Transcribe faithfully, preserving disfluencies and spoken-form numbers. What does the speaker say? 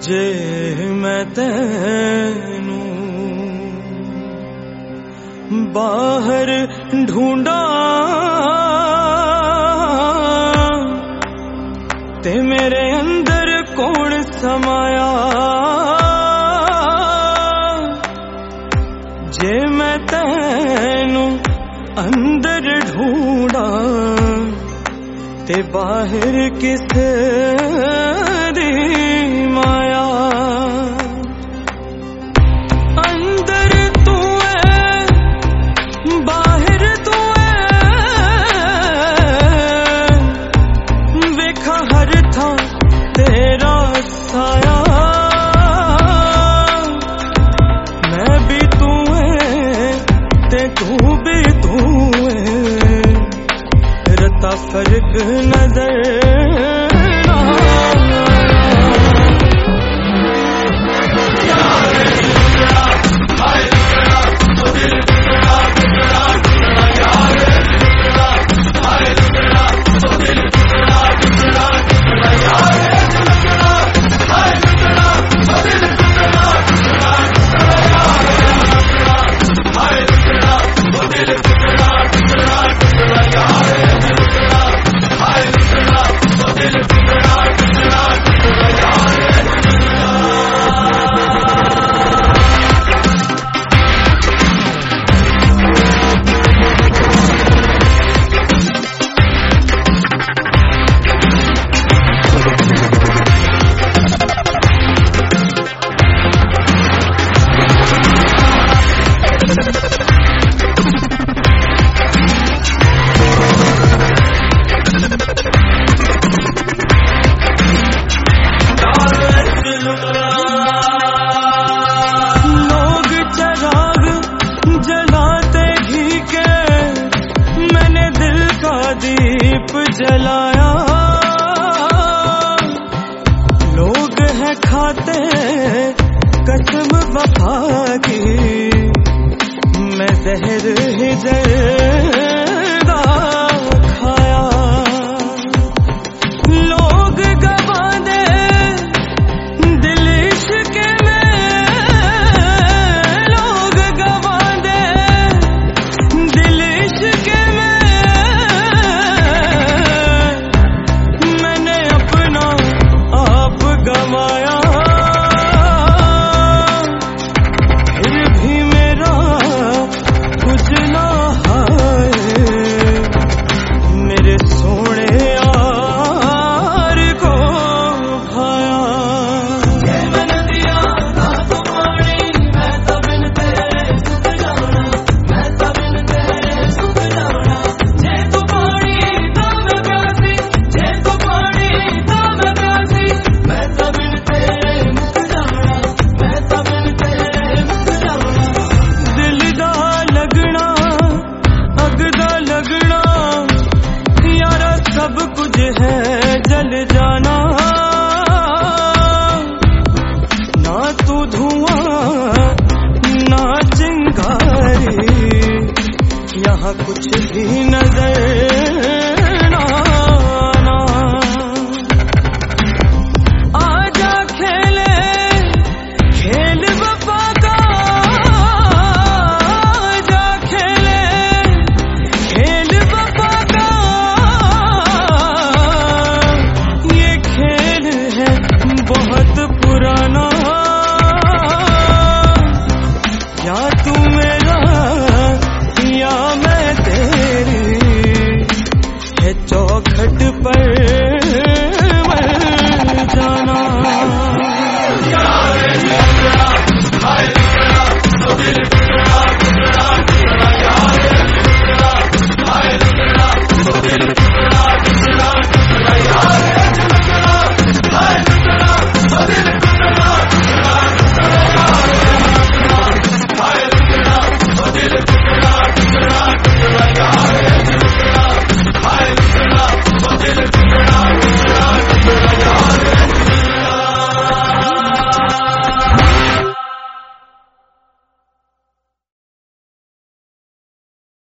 जे मैं तैनू बाहर ढूंढा ते मेरे अंदर कौन समाया। जे मैं तैनू अंदर ढूंढा ते बाहर किस दी माया। अंदर तू है बाहर तू है, वेखा हर था तेरा साया। मैं भी तू है ते तू भी तू है, रता फर्क नजर जलाया। लोग हैं खाते कसम वफा की, मैं जहर ही जर्दा खाया। लोग गवा दे दिल इश्क में, लोग गवा दे दिल इश्क में, गवाया। फिर भी मेरा कुछ ना है, मेरे सोने यार को भाया। मैंने दिया था तो पानी, मैं तो बिन तेरे सुख जाना, मैं तो बिन तेरे सुख जाना। जे तू पानी तो मैं प्यासी, जे तू पानी तो मैं प्यासी, मैं तो बिन तेरे मुक जाना, मैं तो बिन तेरे मुक जाना। दिल दा लगना अग दा लगना, यारा सब कुछ है जल जाना। ना तू धुआं ना चिंगारी, यहाँ कुछ भी नजर ना आना। आजा खेले खेल वफा का, आजा खेले खेल वफा का। ये खेल है बहुत पुराना, या तू मेरा या मैं तेरी है चौखट पर